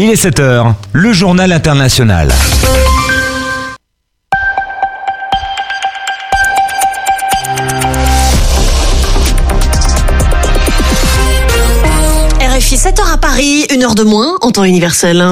Il est 7h, le journal international. RFI 7h à Paris, 1h de moins en temps universel.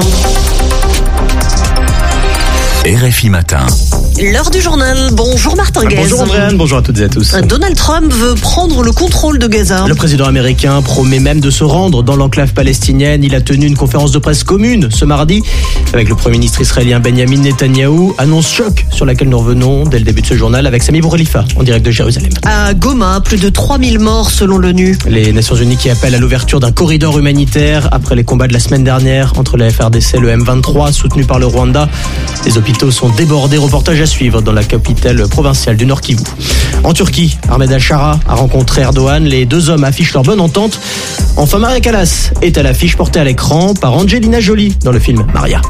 RFI Matin. L'heure du journal. Bonjour Martin Guez. Bonjour Andréane, bonjour à toutes et à tous. Donald Trump veut prendre le contrôle de Gaza. Le président américain promet même de se rendre dans l'enclave palestinienne. Il a tenu une conférence de presse commune ce mardi avec le premier ministre israélien Benjamin Netanyahou. Annonce choc sur laquelle nous revenons dès le début de ce journal avec Sami Bourelifa en direct de Jérusalem. À Goma, plus de 3000 morts selon l'ONU. Les Nations Unies qui appellent à l'ouverture d'un corridor humanitaire après les combats de la semaine dernière entre la FARDC et le M23 soutenu par le Rwanda. Les hôpitaux sont débordés. Reportage à suivre dans la capitale provinciale du Nord Kivu. En Turquie, Ahmed Al-Shara a rencontré Erdogan. Les deux hommes affichent leur bonne entente. Enfin, Maria Callas est à l'affiche portée à l'écran par Angelina Jolie dans le film Maria.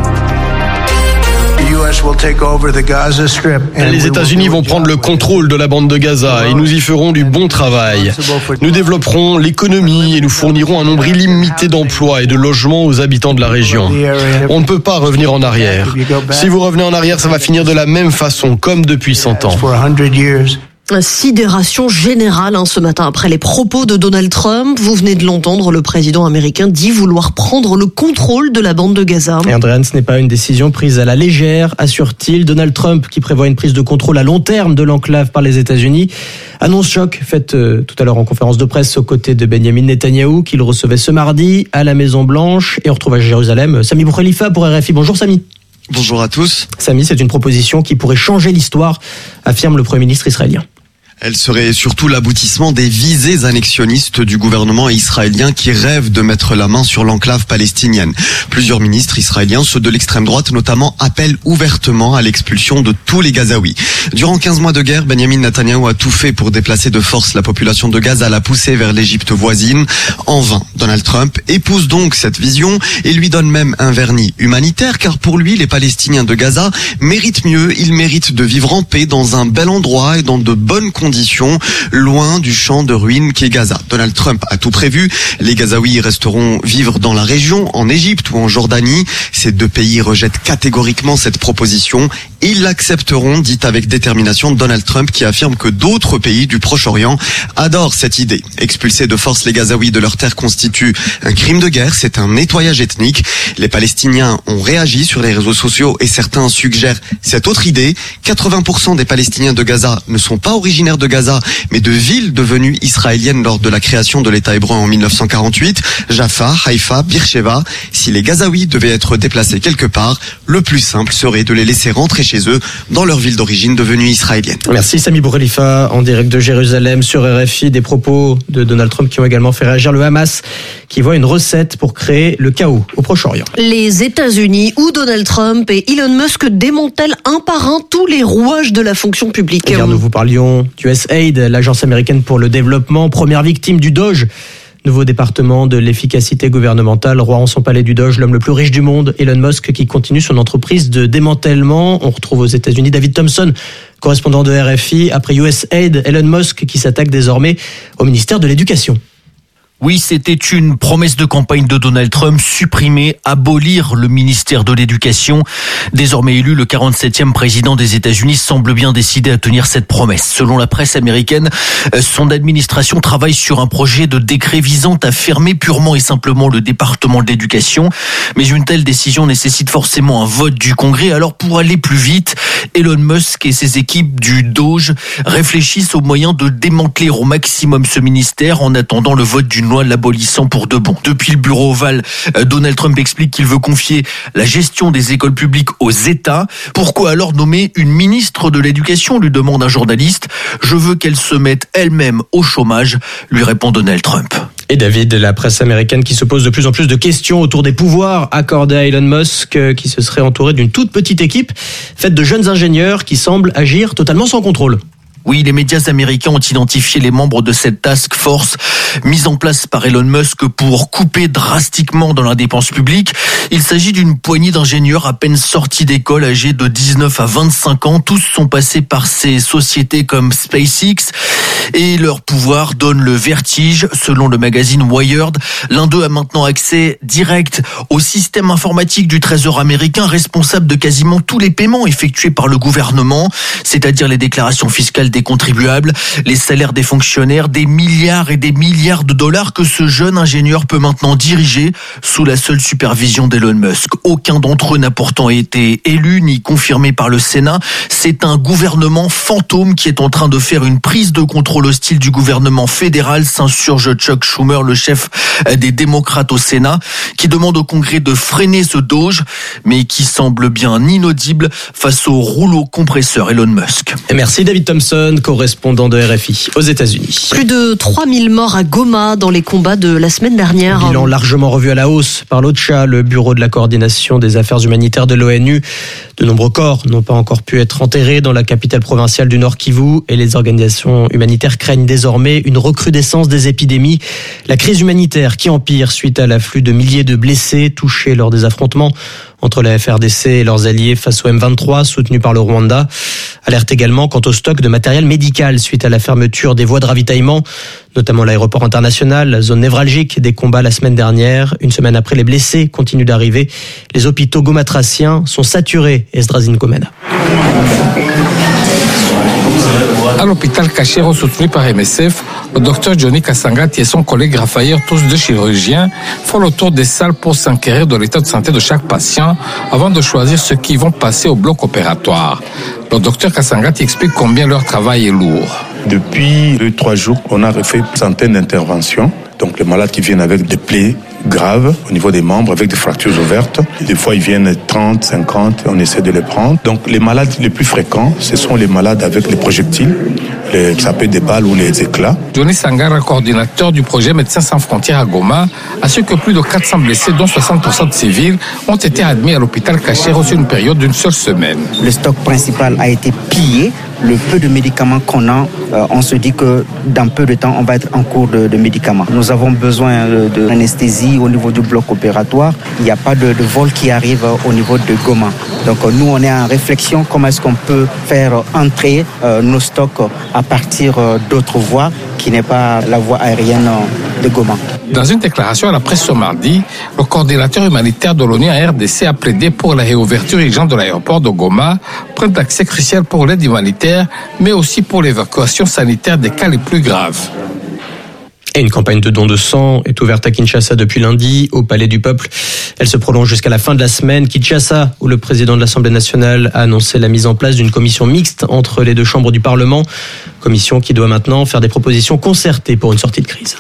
Les États-Unis vont prendre le contrôle de la bande de Gaza et nous y ferons du bon travail. Nous développerons l'économie et nous fournirons un nombre illimité d'emplois et de logements aux habitants de la région. On ne peut pas revenir en arrière. Si vous revenez en arrière, ça va finir de la même façon, comme depuis 100 ans. Sidération générale ce matin après les propos de Donald Trump. Vous venez de l'entendre, le président américain dit vouloir prendre le contrôle de la bande de Gaza. Et Andréane, ce n'est pas une décision prise à la légère, assure-t-il. Donald Trump, qui prévoit une prise de contrôle à long terme de l'enclave par les États-Unis, annonce choc faite tout à l'heure en conférence de presse aux côtés de Benjamin Netanyahou, qu'il recevait ce mardi à la Maison-Blanche. Et on retrouve à Jérusalem Sami Bourelifa pour RFI. Bonjour Sami. Bonjour à tous. Sami, c'est une proposition qui pourrait changer l'histoire, affirme le Premier ministre israélien. Elle serait surtout l'aboutissement des visées annexionnistes du gouvernement israélien qui rêve de mettre la main sur l'enclave palestinienne. Plusieurs ministres israéliens, ceux de l'extrême droite notamment, appellent ouvertement à l'expulsion de tous les Gazaouis. Durant 15 mois de guerre, Benjamin Netanyahou a tout fait pour déplacer de force la population de Gaza, la pousser vers l'Égypte voisine. En vain, Donald Trump épouse donc cette vision et lui donne même un vernis humanitaire, car pour lui, les Palestiniens de Gaza méritent mieux. Ils méritent de vivre en paix dans un bel endroit et dans de bonnes conditions, loin du champ de ruines qu'est Gaza. Donald Trump a tout prévu. Les Gazaouis resteront vivre dans la région, en Égypte ou en Jordanie. Ces deux pays rejettent catégoriquement cette proposition. Ils l'accepteront, dit avec détermination Donald Trump, qui affirme que d'autres pays du Proche-Orient adorent cette idée. Expulser de force les Gazaouis de leur terre constitue un crime de guerre, c'est un nettoyage ethnique. Les Palestiniens ont réagi sur les réseaux sociaux et certains suggèrent cette autre idée. 80% des Palestiniens de Gaza ne sont pas originaires de Gaza, mais de villes devenues israéliennes lors de la création de l'État hébreu en 1948, Jaffa, Haïfa, Beersheva. Si les Gazaouis devaient être déplacés quelque part, le plus simple serait de les laisser rentrer chez eux dans leur ville d'origine devenue israélienne. Merci Sami Bourelifa en direct de Jérusalem sur RFI. Des propos de Donald Trump qui ont également fait réagir le Hamas, qui voit une recette pour créer le chaos au Proche-Orient. Les États-Unis où Donald Trump et Elon Musk démantèlent un par un tous les rouages de la fonction publique. Hier, nous vous parlions d'USAID, l'agence américaine pour le développement, première victime du Doge. Nouveau département de l'efficacité gouvernementale, roi en son palais du Doge, l'homme le plus riche du monde, Elon Musk, qui continue son entreprise de démantèlement. On retrouve aux États-Unis David Thompson, correspondant de RFI. Après USAID, Elon Musk qui s'attaque désormais au ministère de l'Éducation. Oui, c'était une promesse de campagne de Donald Trump, supprimer, abolir le ministère de l'Éducation. Désormais élu, le 47e président des États-Unis semble bien décidé à tenir cette promesse. Selon la presse américaine, son administration travaille sur un projet de décret visant à fermer purement et simplement le département de l'Éducation. Mais une telle décision nécessite forcément un vote du Congrès. Alors pour aller plus vite, Elon Musk et ses équipes du Doge réfléchissent aux moyens de démanteler au maximum ce ministère en attendant le vote d'une loi l'abolissant pour de bon. Depuis le bureau ovale, Donald Trump explique qu'il veut confier la gestion des écoles publiques aux États. Pourquoi alors nommer une ministre de l'Éducation, lui demande un journaliste. Je veux qu'elle se mette elle-même au chômage, lui répond Donald Trump. Et David, la presse américaine qui se pose de plus en plus de questions autour des pouvoirs accordés à Elon Musk, qui se serait entouré d'une toute petite équipe faite de jeunes ingénieurs qui semblent agir totalement sans contrôle. Oui, les médias américains ont identifié les membres de cette task force mise en place par Elon Musk pour couper drastiquement dans la dépense publique. Il s'agit d'une poignée d'ingénieurs à peine sortis d'école, âgés de 19 à 25 ans. Tous sont passés par ces sociétés comme SpaceX. Et leur pouvoir donne le vertige. Selon le magazine Wired, l'un d'eux a maintenant accès direct au système informatique du Trésor américain, responsable de quasiment tous les paiements effectués par le gouvernement, c'est-à-dire les déclarations fiscales des contribuables, les salaires des fonctionnaires, des milliards et des milliards de dollars que ce jeune ingénieur peut maintenant diriger sous la seule supervision d'Elon Musk. Aucun d'entre eux n'a pourtant été élu ni confirmé par le Sénat. C'est un gouvernement fantôme qui est en train de faire une prise de contrôle hostile du gouvernement fédéral, s'insurge Chuck Schumer, le chef des démocrates au Sénat, qui demande au Congrès de freiner ce doge, mais qui semble bien inaudible face au rouleau compresseur Elon Musk. Et merci David Thompson, correspondant de RFI aux États-Unis. Plus de 3000 morts à Goma dans les combats de la semaine dernière. Un bilan largement revu à la hausse par l'OCHA, le bureau de la coordination des affaires humanitaires de l'ONU. De nombreux corps n'ont pas encore pu être enterrés dans la capitale provinciale du Nord Kivu et les organisations humanitaires craignent désormais une recrudescence des épidémies. La crise humanitaire qui empire suite à l'afflux de milliers de blessés touchés lors des affrontements entre la FRDC et leurs alliés face au M23 soutenu par le Rwanda. Alerte également quant au stock de matériel médical suite à la fermeture des voies de ravitaillement, notamment l'aéroport international, la zone névralgique des combats la semaine dernière. Une semaine après, les blessés continuent d'arriver. Les hôpitaux gomatraciens sont saturés. Esdrazine Komena. À l'hôpital Cachero soutenu par MSF, le docteur Johnny Kasangati et son collègue Raphaël, tous deux chirurgiens, font le tour des salles pour s'enquérir de l'état de santé de chaque patient avant de choisir ceux qui vont passer au bloc opératoire. Le docteur Kasangati explique combien leur travail est lourd. Depuis 2-3 jours, on a fait une centaine d'interventions. Donc les malades qui viennent avec des plaies graves au niveau des membres, avec des fractures ouvertes. Des fois, ils viennent 30, 50, on essaie de les prendre. Donc les malades les plus fréquents, ce sont les malades avec les projectiles, ça peut être des balles ou les éclats. Johnny Sangara, coordinateur du projet Médecins sans frontières à Goma, assure que plus de 400 blessés, dont 60% de civils, ont été admis à l'hôpital Cachero sur une période d'une seule semaine. Le stock principal a été pillé. Le peu de médicaments qu'on a, on se dit que dans peu de temps, on va être en cours de médicaments. Nous avons besoin d'anesthésie au niveau du bloc opératoire. Il n'y a pas de vol qui arrive au niveau de Goma. Donc nous, on est en réflexion comment est-ce qu'on peut faire entrer nos stocks à partir d'autres voies qui n'est pas la voie aérienne de Goma. Dans une déclaration à la presse ce mardi, le coordinateur humanitaire de l'ONU en RDC a plaidé pour la réouverture urgente de l'aéroport de Goma, point d'accès crucial pour l'aide humanitaire, mais aussi pour l'évacuation sanitaire des cas les plus graves. Et une campagne de dons de sang est ouverte à Kinshasa depuis lundi, au Palais du Peuple. Elle se prolonge jusqu'à la fin de la semaine. Kinshasa, où le président de l'Assemblée nationale a annoncé la mise en place d'une commission mixte entre les deux chambres du Parlement. Commission qui doit maintenant faire des propositions concertées pour une sortie de crise.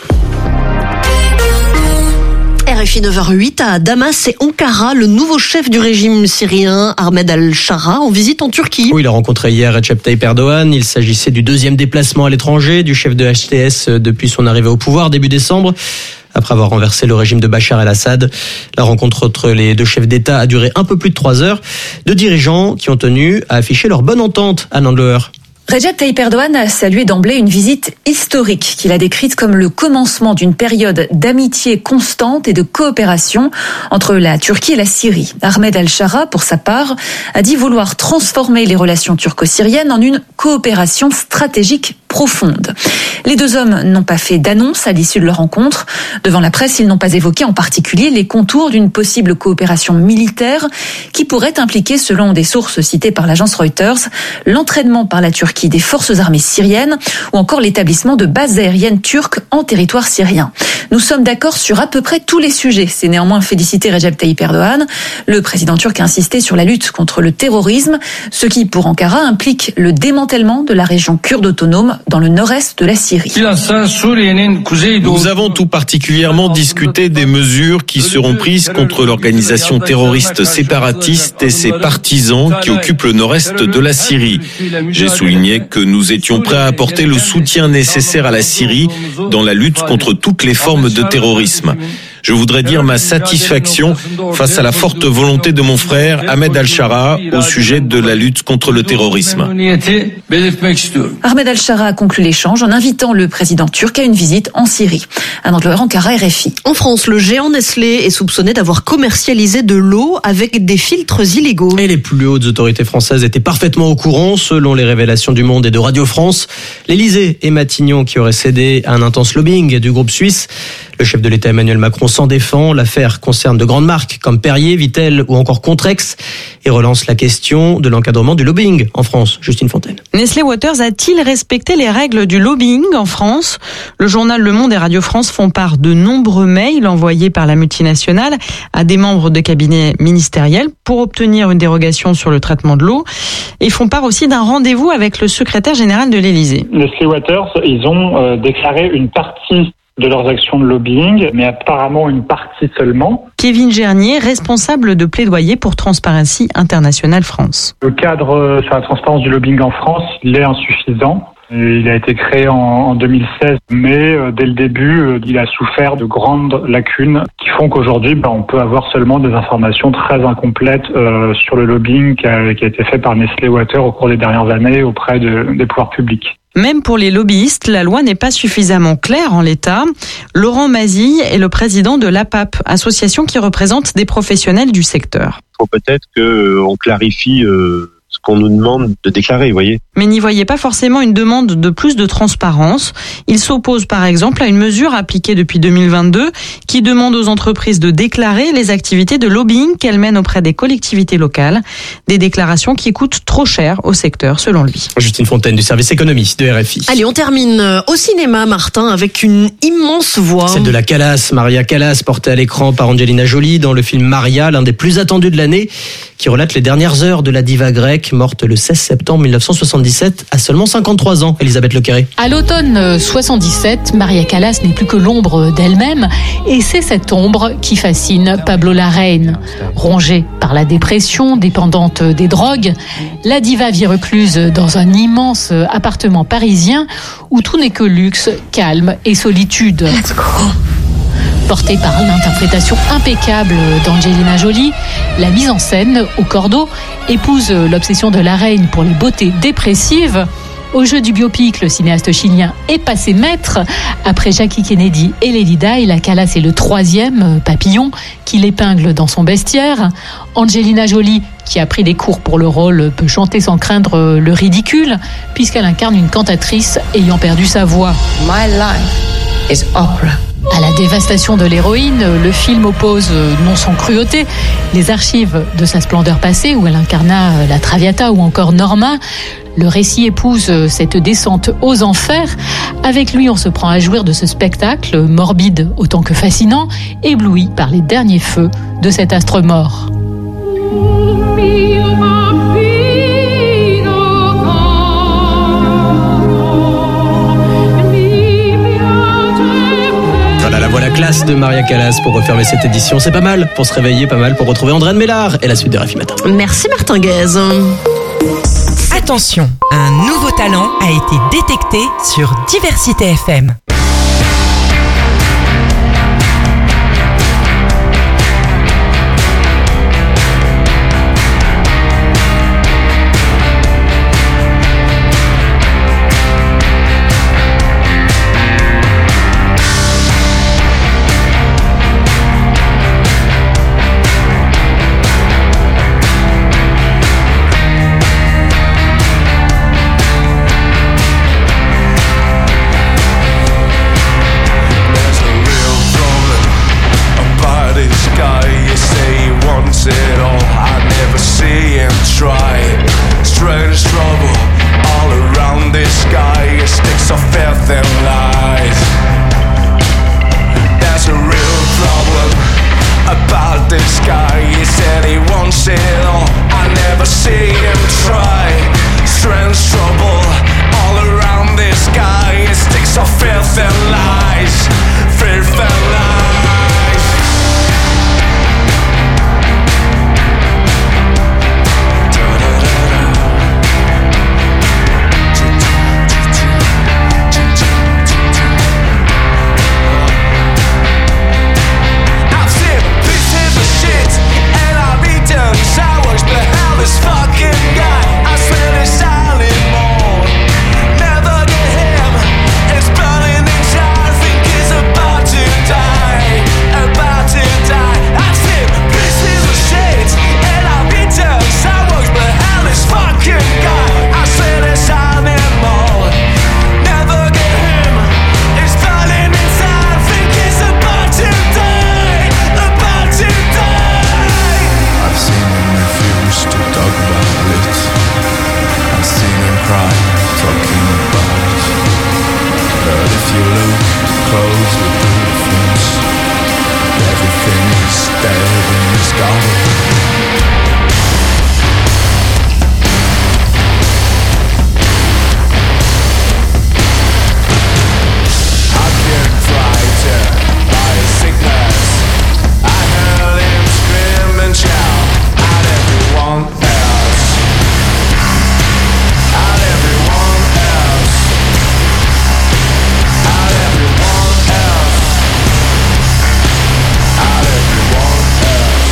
RFI 9h08 à Damas et Ankara, le nouveau chef du régime syrien, Ahmed al-Shara, en visite en Turquie. Oui, il a rencontré hier Recep Tayyip Erdogan. Il s'agissait du deuxième déplacement à l'étranger du chef de HTS depuis son arrivée au pouvoir début décembre. Après avoir renversé le régime de Bachar el-Assad, la rencontre entre les deux chefs d'État a duré un peu plus de 3 heures. Deux dirigeants qui ont tenu à afficher leur bonne entente à Nanloer. Recep Tayyip Erdogan a salué d'emblée une visite historique qu'il a décrite comme le commencement d'une période d'amitié constante et de coopération entre la Turquie et la Syrie. Ahmed al-Shara, pour sa part, a dit vouloir transformer les relations turco-syriennes en une coopération stratégique profonde. Les deux hommes n'ont pas fait d'annonce à l'issue de leur rencontre. Devant la presse, ils n'ont pas évoqué en particulier les contours d'une possible coopération militaire qui pourrait impliquer, selon des sources citées par l'agence Reuters, l'entraînement par la Turquie des forces armées syriennes ou encore l'établissement de bases aériennes turques en territoire syrien. Nous sommes d'accord sur à peu près tous les sujets, s'est néanmoins félicité Recep Tayyip Erdogan. Le président turc a insisté sur la lutte contre le terrorisme, ce qui, pour Ankara, implique le démantèlement de la région kurde autonome dans le nord-est de la Syrie. Nous avons tout particulièrement discuté des mesures qui seront prises contre l'organisation terroriste séparatiste et ses partisans qui occupent le nord-est de la Syrie. J'ai souligné que nous étions prêts à apporter le soutien nécessaire à la Syrie dans la lutte contre toutes les formes de terrorisme. Je voudrais dire ma satisfaction face à la forte volonté de mon frère Ahmed Al-Shara au sujet de la lutte contre le terrorisme. Ahmed Al-Shara a conclu l'échange en invitant le président turc à une visite en Syrie. Anne-Claire Ankara, RFI. En France, le géant Nestlé est soupçonné d'avoir commercialisé de l'eau avec des filtres illégaux. Et les plus hautes autorités françaises étaient parfaitement au courant, selon les révélations du Monde et de Radio France. L'Élysée et Matignon qui auraient cédé à un intense lobbying du groupe suisse. Le chef de l'État Emmanuel Macron s'en défend. L'affaire concerne de grandes marques comme Perrier, Vittel ou encore Contrex et relance la question de l'encadrement du lobbying en France. Justine Fontaine. Nestlé Waters a-t-il respecté les règles du lobbying en France ? Le journal Le Monde et Radio France font part de nombreux mails envoyés par la multinationale à des membres de cabinets ministériels pour obtenir une dérogation sur le traitement de l'eau et font part aussi d'un rendez-vous avec le secrétaire général de l'Élysée. Nestlé Waters, ils ont déclaré une partie de leurs actions de lobbying, mais apparemment une partie seulement. Kevin Gernier, responsable de plaidoyer pour Transparency International France. Le cadre sur la transparence du lobbying en France, il est insuffisant. Il a été créé en 2016, mais dès le début, il a souffert de grandes lacunes qui font qu'aujourd'hui, on peut avoir seulement des informations très incomplètes sur le lobbying qui a été fait par Nestlé Waters au cours des dernières années auprès des pouvoirs publics. Même pour les lobbyistes, la loi n'est pas suffisamment claire en l'état. Laurent Mazille est le président de l'APAP, association qui représente des professionnels du secteur. Il faut peut-être qu'on clarifie ce qu'on nous demande de déclarer, vous voyez. Mais n'y voyez pas forcément une demande de plus de transparence. Il s'oppose par exemple à une mesure appliquée depuis 2022 qui demande aux entreprises de déclarer les activités de lobbying qu'elles mènent auprès des collectivités locales. Des déclarations qui coûtent trop cher au secteur, selon lui. Justine Fontaine du service économie de RFI. Allez, on termine au cinéma, Martin, avec une immense voix. Celle de la Callas, Maria Callas, portée à l'écran par Angelina Jolie dans le film Maria, l'un des plus attendus de l'année, qui relate les dernières heures de la diva grecque, morte le 16 septembre 1977 à seulement 53 ans. Elisabeth Lequeré. À l'automne 77, Maria Callas n'est plus que l'ombre d'elle-même et c'est cette ombre qui fascine Pablo Larraín. Rongée par la dépression, dépendante des drogues, la diva vit recluse dans un immense appartement parisien où tout n'est que luxe, calme et solitude. Portée par l'interprétation impeccable d'Angelina Jolie, la mise en scène au cordeau épouse l'obsession de Larraín pour les beautés dépressives. Au jeu du biopic, le cinéaste chilien est passé maître. Après Jackie Kennedy et Lady Di, la Callas est le troisième papillon qui l'épingle dans son bestiaire. Angelina Jolie, qui a pris des cours pour le rôle, peut chanter sans craindre le ridicule, puisqu'elle incarne une cantatrice ayant perdu sa voix. My life is opera. À la dévastation de l'héroïne, le film oppose, non sans cruauté, les archives de sa splendeur passée où elle incarna la Traviata ou encore Norma. Le récit épouse cette descente aux enfers. Avec lui, on se prend à jouir de ce spectacle, morbide autant que fascinant, ébloui par les derniers feux de cet astre mort. Voilà, classe de Maria Callas pour refermer cette édition. C'est pas mal pour se réveiller, pas mal pour retrouver André Mélard et la suite de RFI Matin. Merci Martin Guez. Attention, un nouveau talent a été détecté sur Diversité FM. you look closely through the fence, everything is dead in this garden. I've been frightened by a sickness. I heard him scream and shout at everyone else, at everyone else, at everyone else, at everyone else.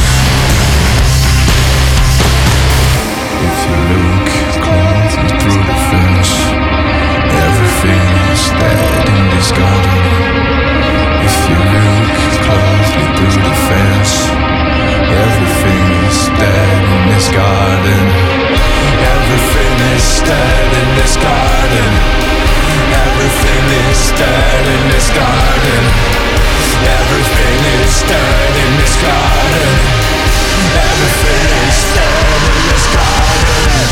If you look closely through the fence, everything is dead in this garden. If you look closely through the fence, everything is dead in this garden. Everything is dead in this garden. Everything is dead in this garden. Everything is dead in this garden. Everything is dead in this garden.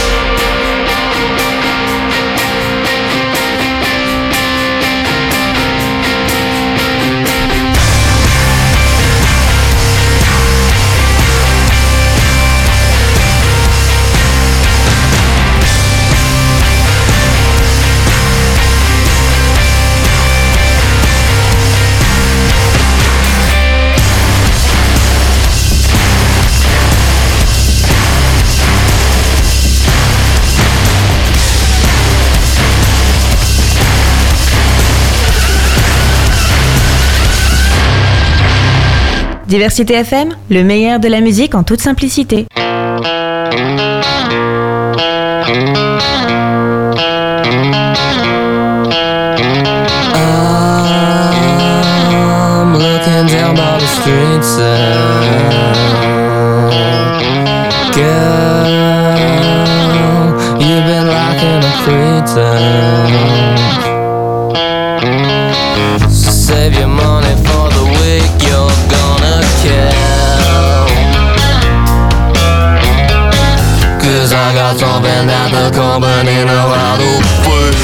Diversité FM, le meilleur de la musique en toute simplicité. I'm looking down by the streets girl, you've been rocking a pretense. So save your money for the week you're gonna kill, 'cause I got something that the company know how to put.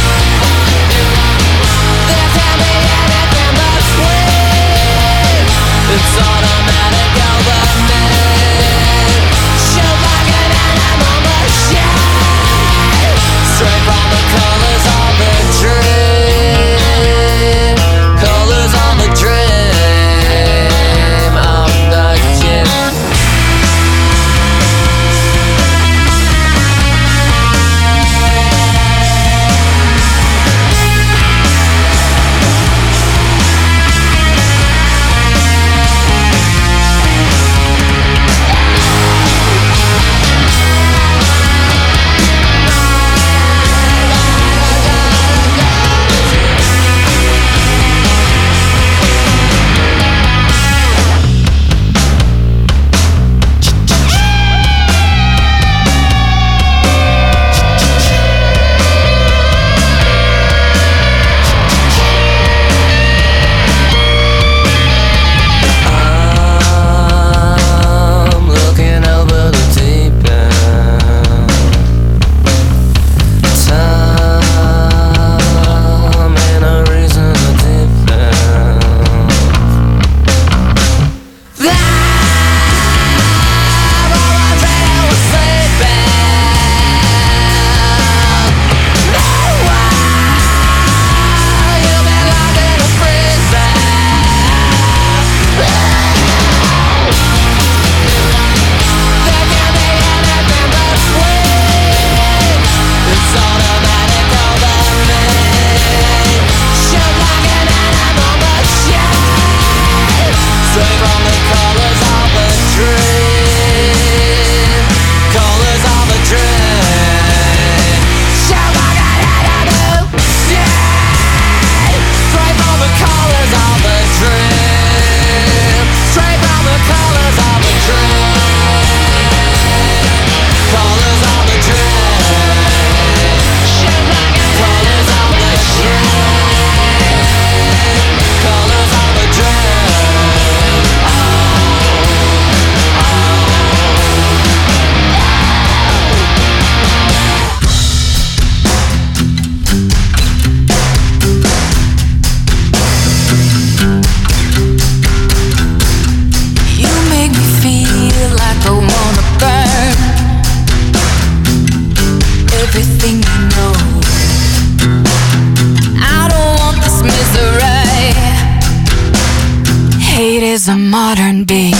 There can be anything but sweet.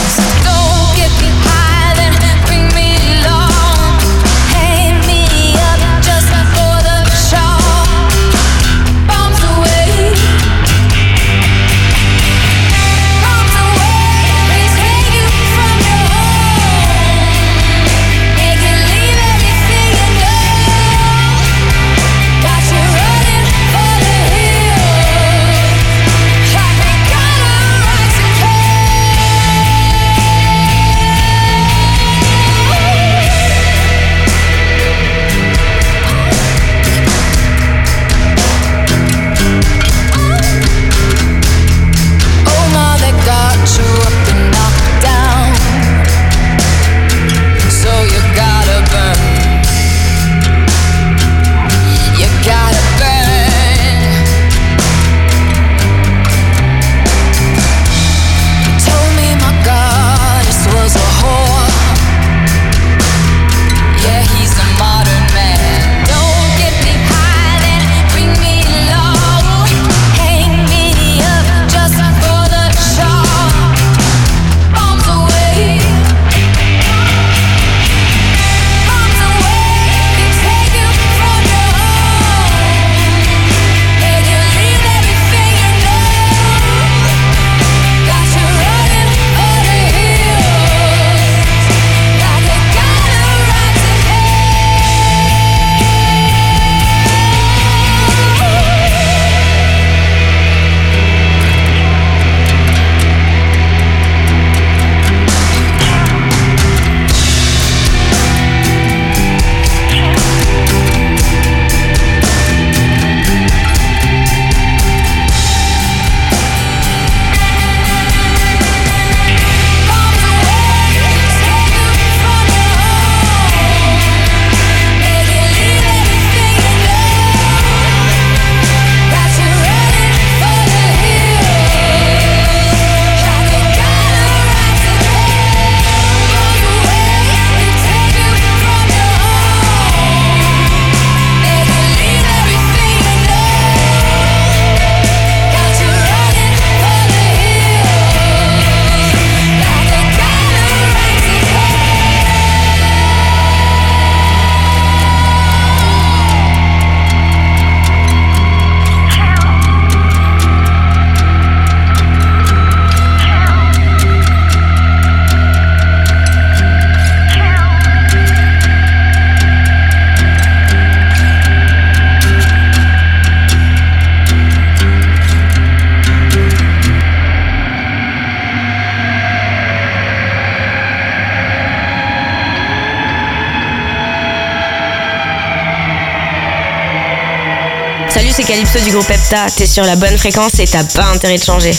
Salut, c'est Calypso du groupe Hepta. T'es sur la bonne fréquence et t'as pas intérêt de changer.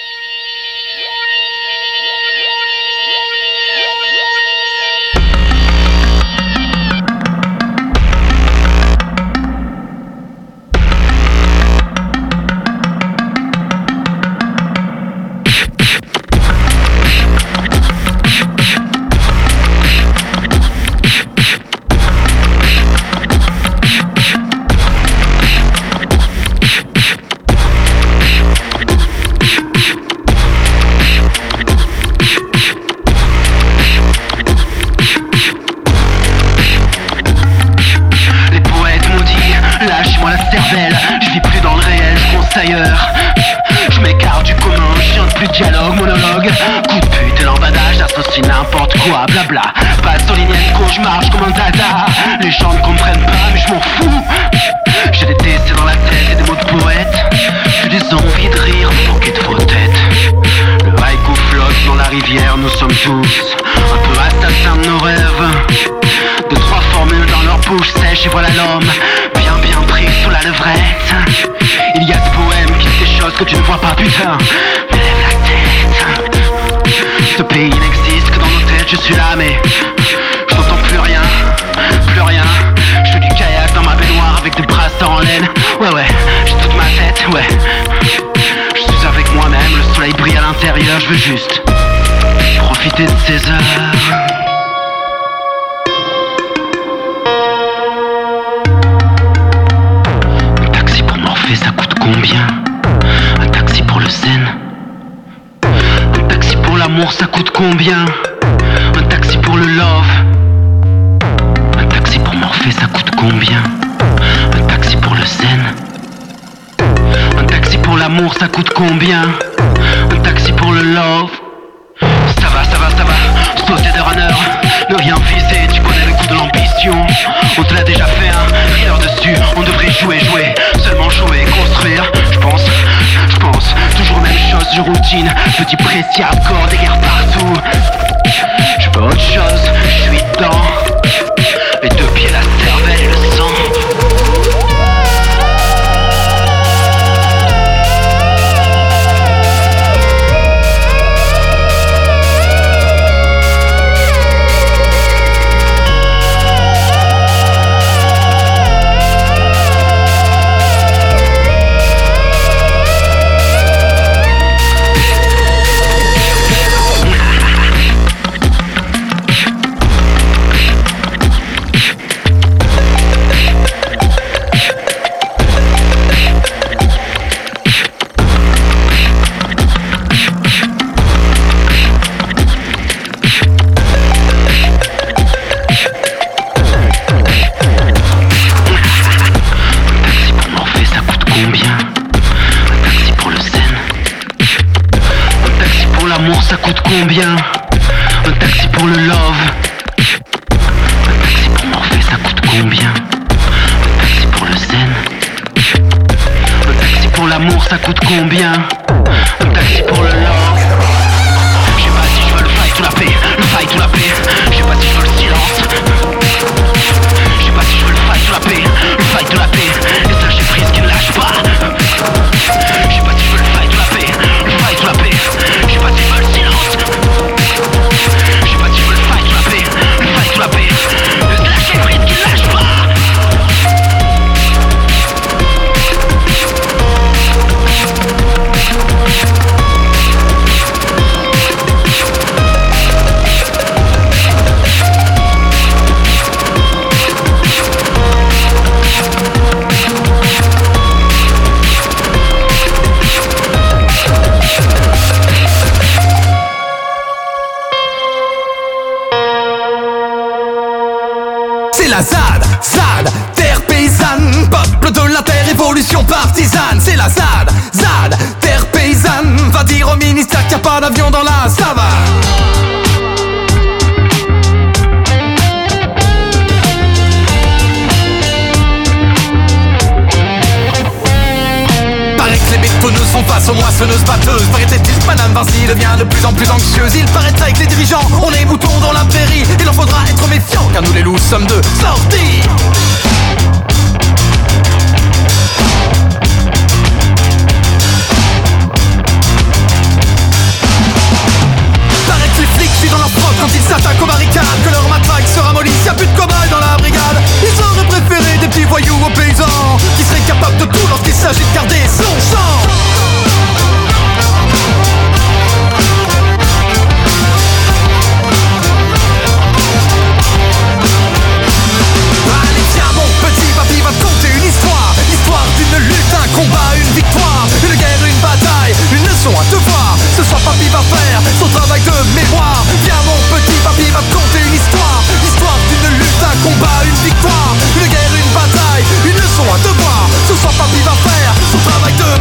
Je m'écarte du commun, je viens de plus de dialogue, monologue. Coup de pute et l'embadage, j'associe n'importe quoi, blabla. Pas de Solignenko, je marche comme un dada. Les gens ne comprennent pas, mais je m'en fous. J'ai des décès dans la tête et des mots de poète. J'ai des envies de rire, manquer de vos têtes. Le haïku flotte dans la rivière, nous sommes tous un peu assassins de nos rêves. Deux, trois formules dans leur bouche sèche et voilà l'homme bien pris sous la levrette. Il y a ce poème qui dit des choses que tu ne vois pas, putain. Mais lève la tête. Ce pays n'existe que dans nos têtes, je suis là mais je n'entends plus rien. Je fais du kayak dans ma baignoire avec des brassards en laine. Ouais, j'ai toute ma tête, ouais. Je suis avec moi-même, le soleil brille à l'intérieur. Je veux juste profiter de ces heures. Ça coûte combien? Un taxi pour le Zen? Un taxi pour l'amour, ça coûte combien? combien? Un taxi pour le love. Un taxi pour Morphée, ça coûte combien? Un taxi pour le zen. Un taxi pour l'amour, ça coûte combien? Un taxi pour le love. Ça va, sauter de runner. Ne viens viser, tu connais le coup de l'ambition. On te l'a déjà fait, un thriller dessus. On devrait jouer, seulement jouer, construire. Je pense, toujours même chose, je routine. Petit précis hardcore, des guerres partout. Je veux autre chose, je suis dedans. Les deux pieds, la cervelle et le sang. Ça coûte combien? Un taxi pour le love. Un taxi pour Morphée, ça coûte combien? Un taxi pour le zen. Un taxi pour l'amour, ça coûte combien? Un taxi pour le love. Je sais pas si je veux le fight ou la paix. Le fight ou la paix. Je sais pas si je veux le silence. Je sais pas si je veux le fight ou la paix. Le fight ou la paix. Et ça j'ai prise qui ne lâche pas. Je sais pas si je veux le fight ou la paix. Le fight ou la paix. Je sais pas si je veux le silence. Je sais pas si je veux le fight ou la paix. Le fight ou la paix. Le lâcher prise qui ne lâche pas. La ZAD, terre paysanne, peuple de la terre, évolution partisane. C'est la ZAD, terre paysanne. Va dire au ministère qu'il n'y a pas d'avion dans la savane. Paraît que les bétonneuses font face aux moissonneuses batteuses. Paraît-il que Madame Vinci devient de plus en plus anxieuse. Il paraîtrait que les dirigeants, on est moutons dans la prairie. Il en faudra être méfiant car nous les loups sommes de sortie. Paraît que les flics fuient dans leur froc quand ils s'attaquent aux barricades. Que leur matraque se ramollisse, y'a plus de cow-boys dans la brigade. Ils auraient préféré des petits voyous aux paysans qui seraient capables de tout lorsqu'il s'agit de garder son champ. Allez viens mon petit papy, va te conter une histoire. L'histoire d'une lutte, un combat, une victoire. Une guerre, une bataille, une leçon à te voir. Ce soir papy va faire son travail de mémoire. Viens mon petit papy, va te conter une histoire. L'histoire d'une lutte, un combat, une victoire. Une guerre, une bataille, une leçon à te voir. Ce soir papy va faire son travail de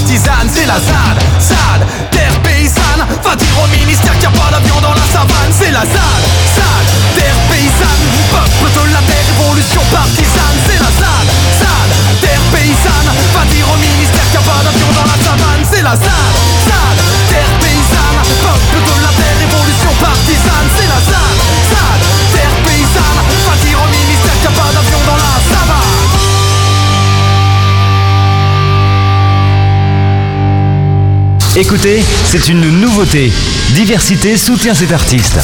partisane, c'est la ZAD, terre paysanne. Va dire au ministère qu'il n'y a pas d'avion dans la savane. C'est la ZAD, terre paysanne. Peuple de la terre, révolution partisane. C'est la ZAD, terre paysanne. Va dire au ministère qu'il n'y a pas d'avion dans la savane. C'est la ZAD, terre paysanne. Peuple de la terre, révolution partisane. C'est la ZAD, terre paysanne. Va dire au ministère qu'il n'y a pas d'avion dans la savane. Écoutez, c'est une nouveauté. Diversité soutient cet artiste.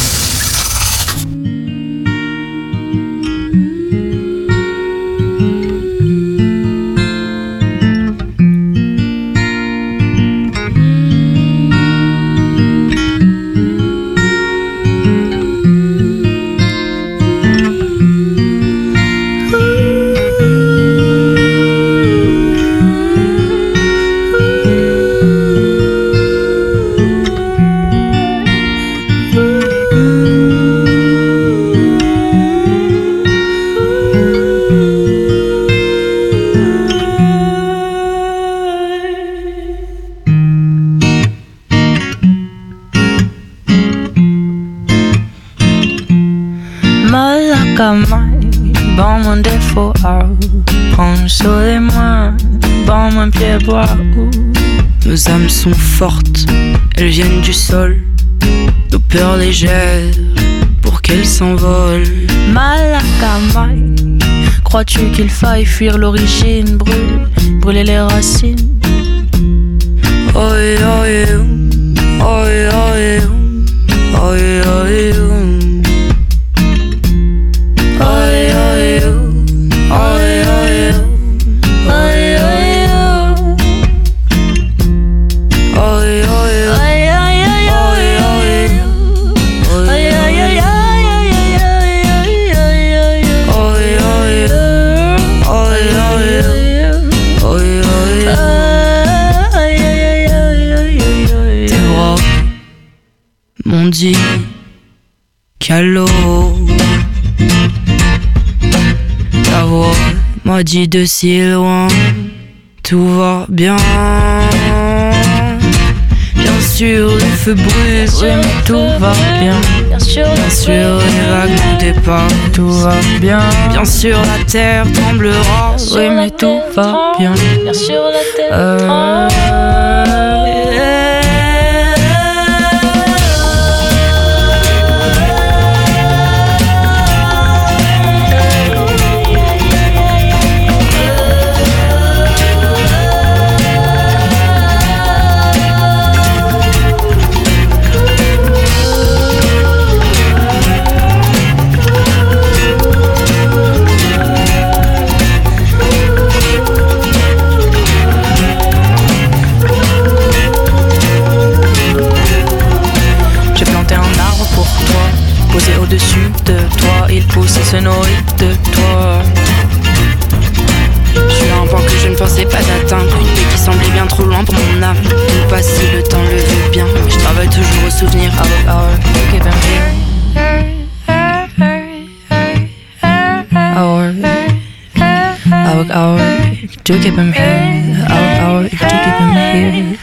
Nos âmes sont fortes, elles viennent du sol. Nos peurs légères, pour qu'elles s'envolent. Malakamai, crois-tu qu'il faille fuir l'origine, brûler les racines? Oh yeah, oh yeah, oh yeah, oh yeah, oh yeah, oh yeah. Dit qu'allô, ta voix m'a dit de si loin, tout va bien. Bien sûr le feu brûle, oui mais tout va bien. Bien sûr les vagues n'ont départ, tout va bien. Bien sûr la terre tremblera, oui mais tout va bien. Bien sûr la terre tremblera. Au-dessus de toi, il pousse et se nourrit de toi. Je suis un point que je ne pensais pas atteindre, une paix qui semblait bien trop loin pour mon âme. Tout passe si le temps le veut bien, je travaille toujours au souvenir. Keep him here. To keep him here. To keep him here.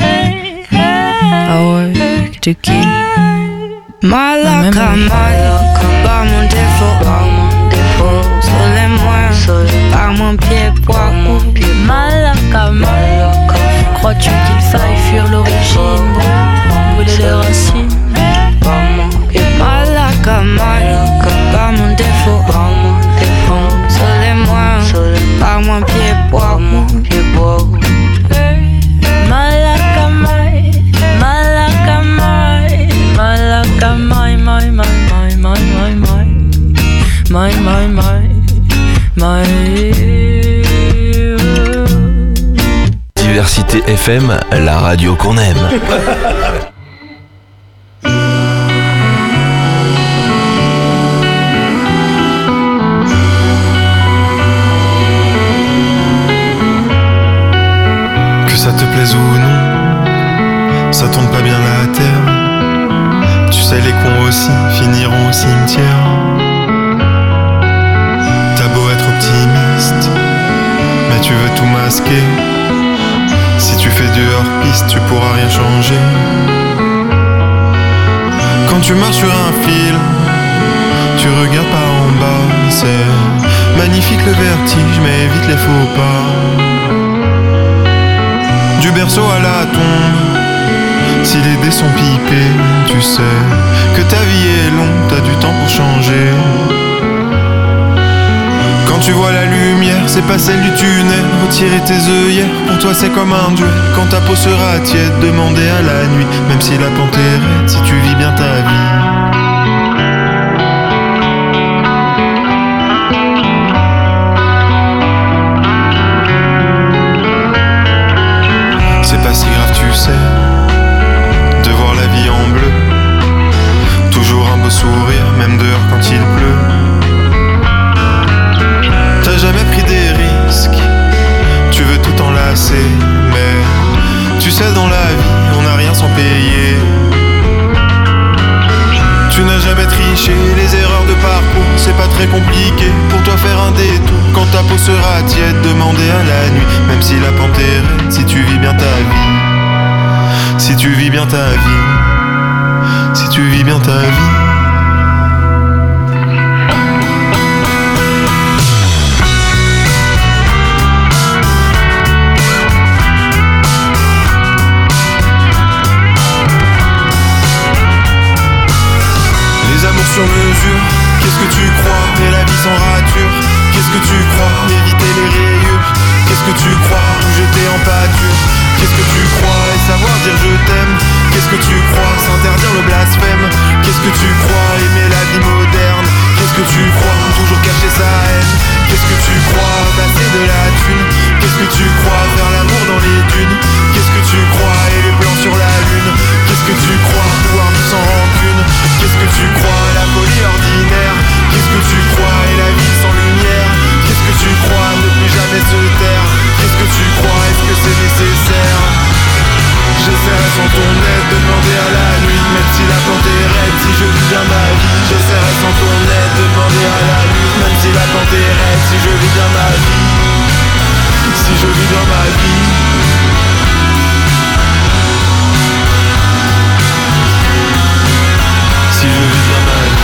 To keep Malakamai, par mon défaut, sur les moyens, par mon pied poids. Malakamai, crois-tu qu'il faille fuir l'origine, brûler les racines? Malakamai, par mon défaut, sur les moyens, par mon pied poids. Malakamai, Malakamai, Malakamai, my. Diversité FM, la radio qu'on aime. Que ça te plaise ou non, ça tourne pas bien la terre. Tu sais, les cons aussi finiront au cimetière. T'as beau être optimiste, mais tu veux tout masquer. Si tu fais du hors changer. Quand tu marches sur un fil, tu regardes par en bas. C'est magnifique le vertige, mais évite les faux pas. Du berceau à la tombe, si les dés sont pipés, tu sais que ta vie est longue, t'as du temps pour changer. Quand tu vois la lumière, c'est pas celle du tunnel. Retirer tes œillères, pour toi c'est comme un duel. Quand ta peau sera tiède, demandez à la nuit. Même si la pente est raide, si tu vis bien ta vie. C'est pas si grave, tu sais, de voir la vie en bleu. Toujours un beau sourire, même dehors quand il pleut. T'as jamais pris des risques, tu veux tout enlacer. Mais tu sais, dans la vie, on n'a rien sans payer. Tu n'as jamais triché, les erreurs de parcours, c'est pas très compliqué. Pour toi faire un détour, quand ta peau sera tiède, demandez à la nuit. Même si la pente est raide, si tu vis bien ta vie. Si tu vis bien ta vie. Si tu vis bien ta vie. Sur mesure, qu'est-ce que tu crois? Et la vie sans rature, qu'est-ce que tu crois? Éviter les rayures, qu'est-ce que tu crois? Ou jeter en pâture, qu'est-ce que tu crois? Et savoir dire je t'aime, qu'est-ce que tu crois? S'interdire le blasphème, qu'est-ce que tu crois? Aimer la vie moderne, qu'est-ce que tu crois? Toujours cacher sa haine, qu'est-ce que tu crois? Passer de la thune, qu'est-ce que tu crois? Faire l'amour dans les dunes, qu'est-ce que tu crois? Et les plans sur la lune, qu'est-ce que tu crois? Pouvoir vivre sans rancune, qu'est-ce que tu crois? La folie ordinaire, qu'est-ce que tu crois? Et la vie sans lumière, qu'est-ce que tu crois? Ne plus jamais se taire, qu'est-ce que tu crois? Est-ce que c'est nécessaire? J'essaierai sans ton aide de demander à la nuit. Même si la pente est raide, si je vis bien ma vie. J'essaierai sans ton aide de demander à la nuit. Même si la pente est raide, si je vis bien ma vie. Si je vis bien ma vie. Si je vis bien ma vie.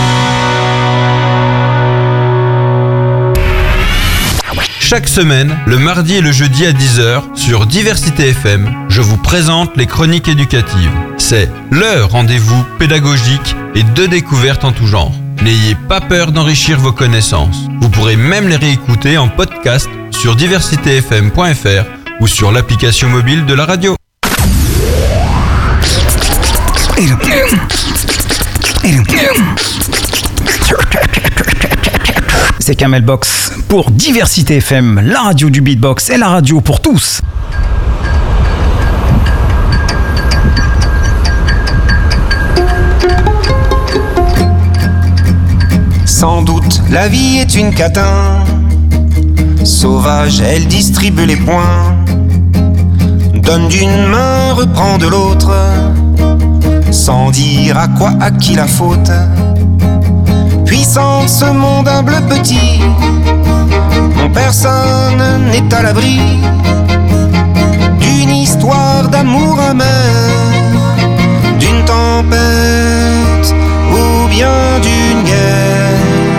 Chaque semaine, le mardi et le jeudi à 10h, sur Diversité FM, je vous présente les chroniques éducatives. C'est le rendez-vous pédagogique et de découvertes en tout genre. N'ayez pas peur d'enrichir vos connaissances. Vous pourrez même les réécouter en podcast sur diversitéfm.fr ou sur l'application mobile de la radio. C'est Kamel Box pour Diversité FM, la radio du beatbox et la radio pour tous. Sans doute la vie est une catin sauvage, elle distribue les points, donne d'une main, reprend de l'autre, sans dire à quoi, à qui la faute. Puissant ce monde humble petit, dont personne n'est à l'abri, d'une histoire d'amour amer, d'une tempête ou bien d'une guerre.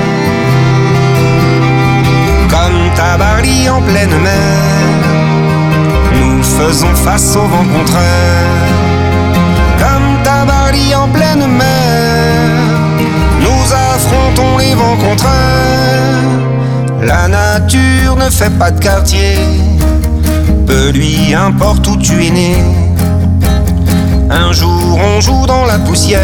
Comme Tabarly en pleine mer, nous faisons face au vent contraire. Comme Tabarly en pleine mer, nous affrontons les vents contraires. La nature ne fait pas de quartier, peu lui importe où tu es né. Un jour on joue dans la poussière,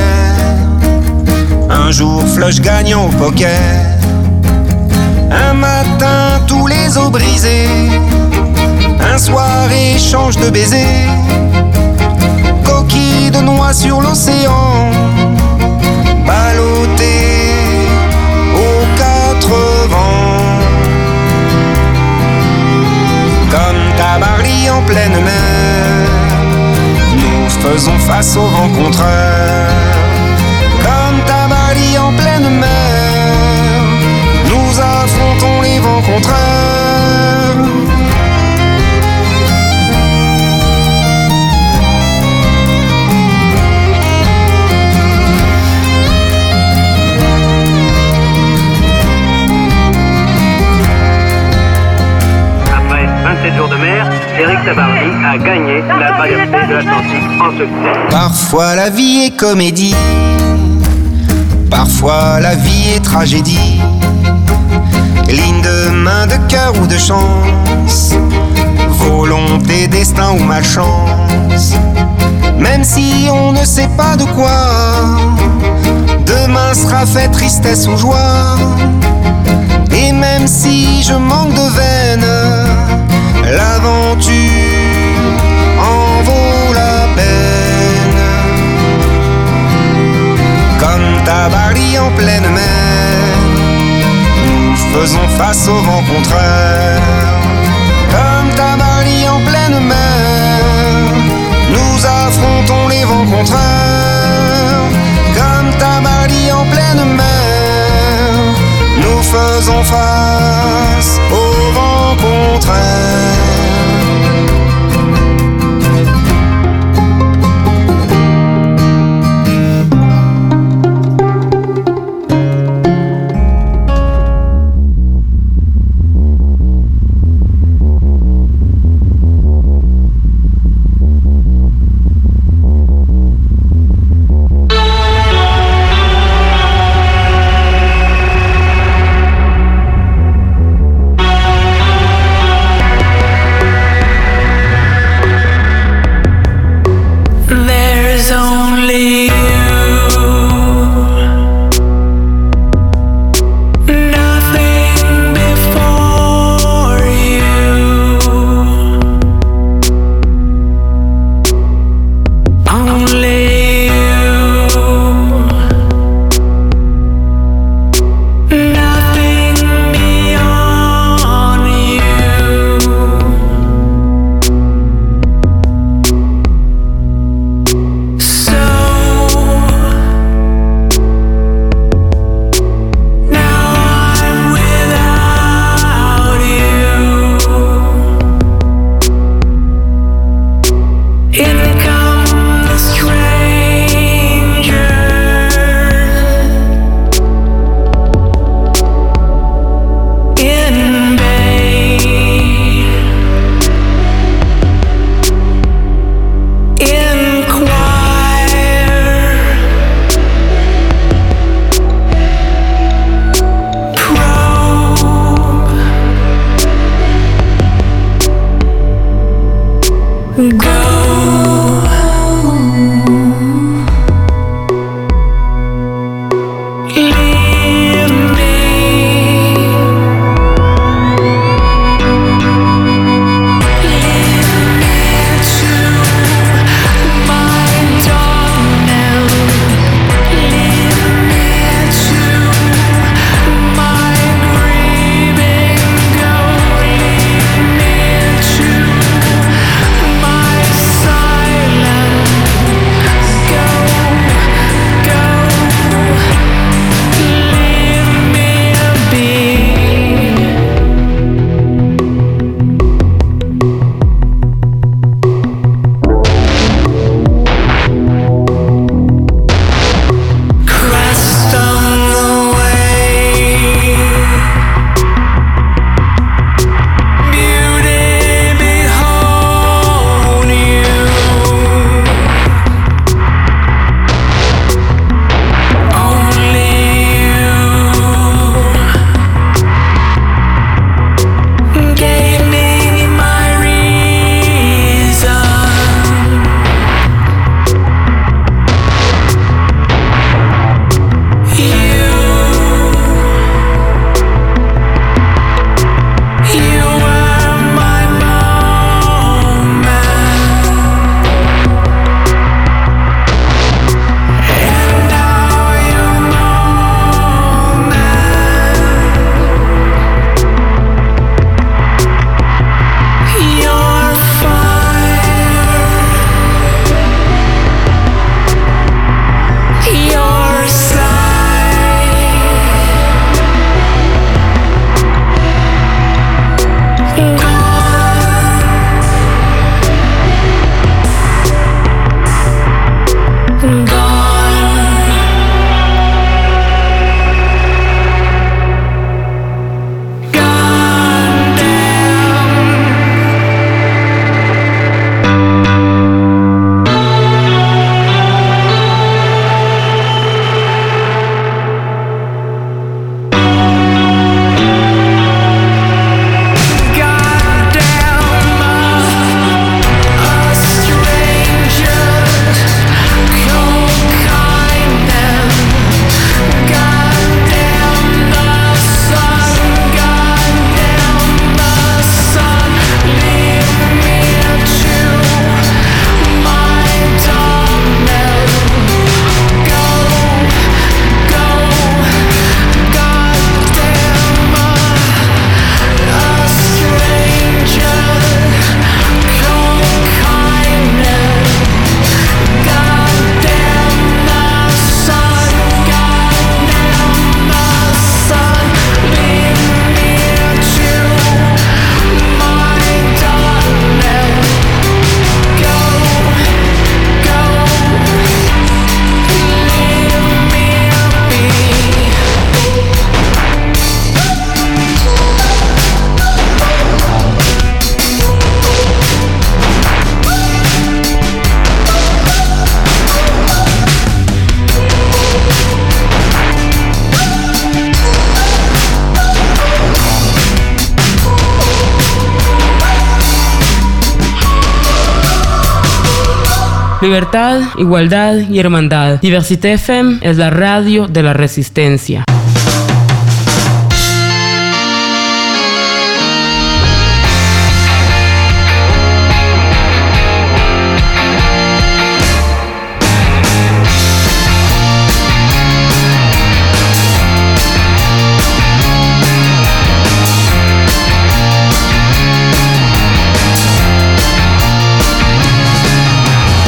un jour flush gagnant au poker. Un matin tous les os brisés, un soir échange de baisers. Coquille de noix sur l'océan, ballotté aux quatre vents. Comme Tabarly en pleine mer, nous faisons face au vent contraire. Comme Tabarly en pleine mer, nous affrontons les vents contraires. 7 jours de mer, Eric Tabarly a gagné la traversée de l'Atlantique en secret. Parfois la vie est comédie, parfois la vie est tragédie. Ligne de main, de cœur ou de chance, volonté, destin ou malchance. Même si on ne sait pas de quoi demain sera fait, tristesse ou joie. Et même si je manque de veine, l'aventure en vaut la peine. Comme Tabari en pleine mer, nous faisons face au vent contraire. Comme Tabari en pleine mer, nous affrontons les vents contraires. Comme Tabari en pleine mer, nous faisons face au vent contraire. Libertad, igualdad y hermandad. Diversité FM es la radio de la resistencia.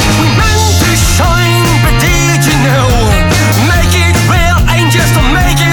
Make it real, ain't just to make it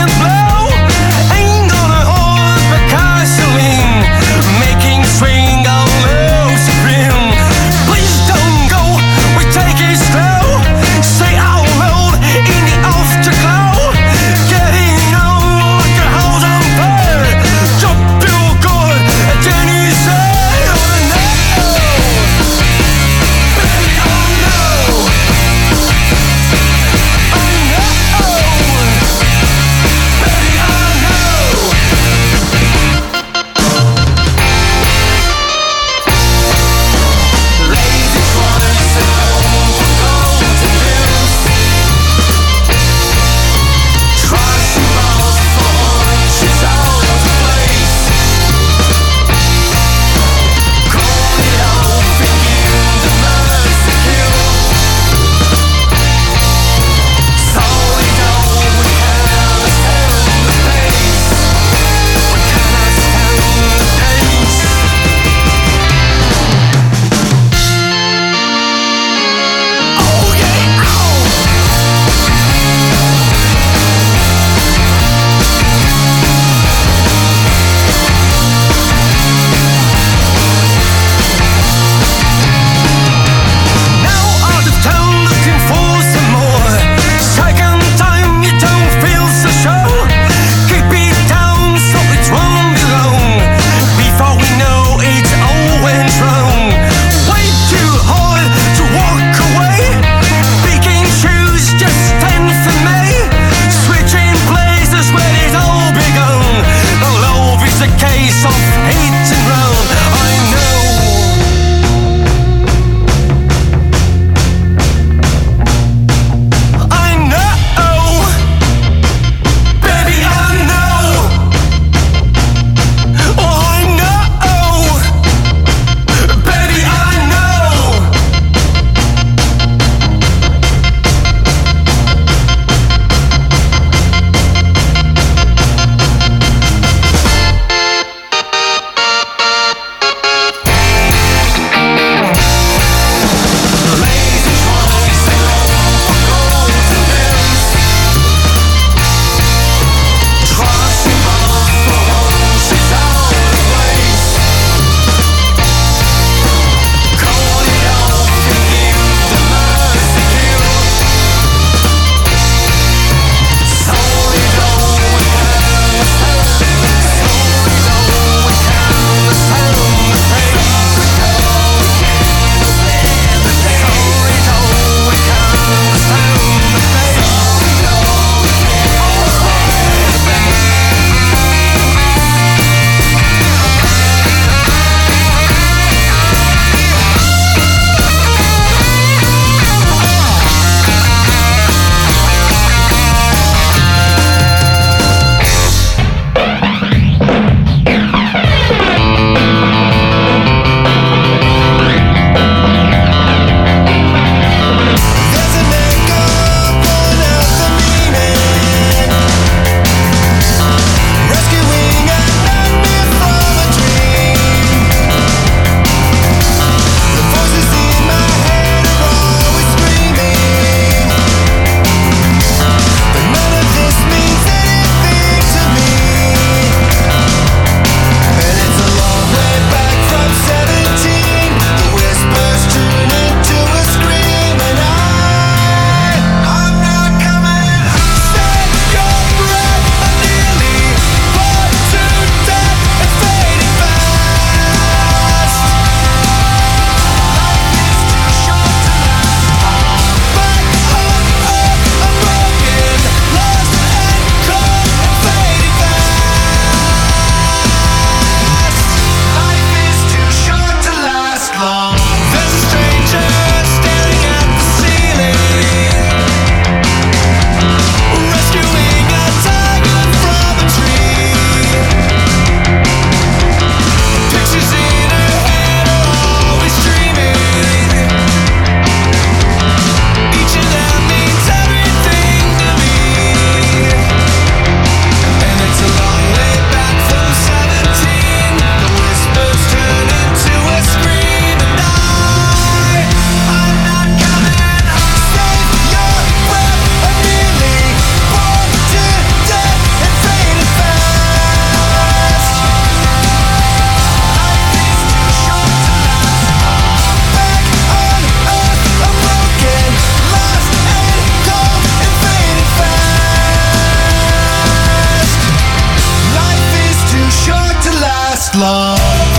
long.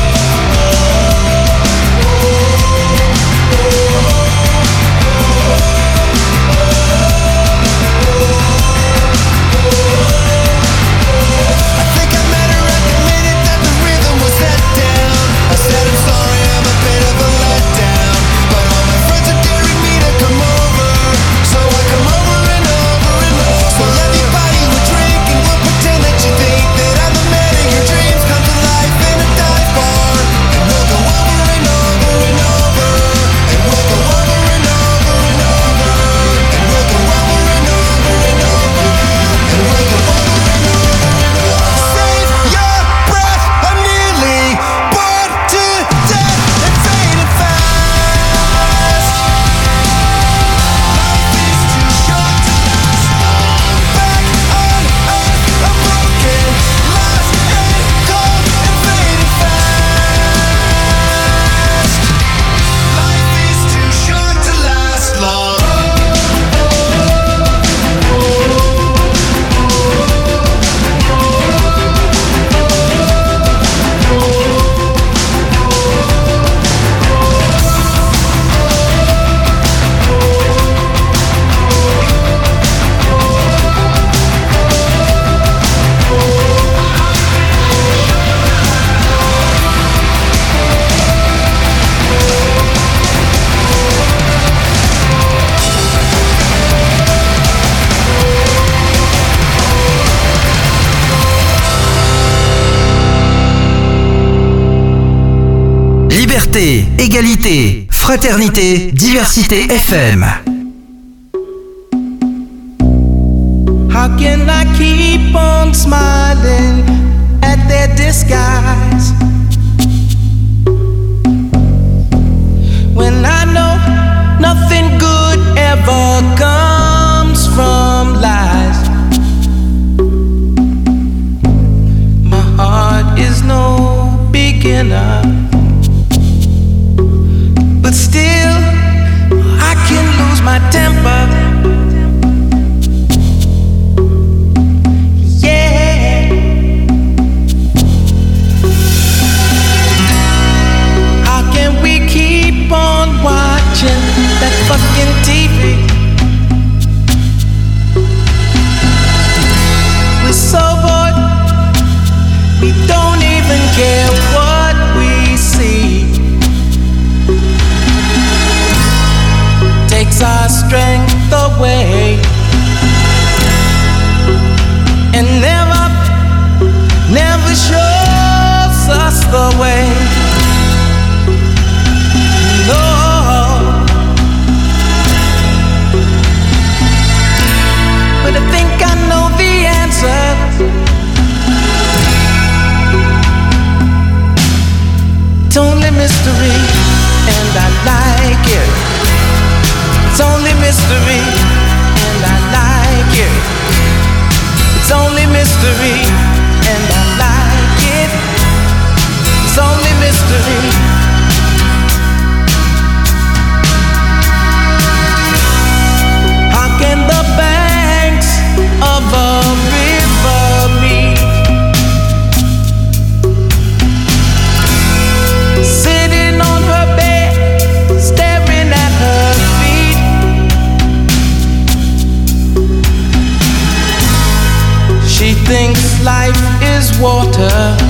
Liberté, égalité, fraternité, diversité FM. How can I keep on smiling at their disguise when I know nothing good ever comes from lies? My heart is no beginner, but still I can lose my temper. Yeah. How can we keep on watching that fucking TV? We're so bored, we don't even care what we see. Takes our strength away and never shows us the way. No, but I think I know the answer. It's only mystery, and I like it. It's only mystery, and I like it. It's only mystery, and I like it. It's only mystery. How can the banks of a river meet? Sitting on her bed, staring at her feet. She thinks life is water,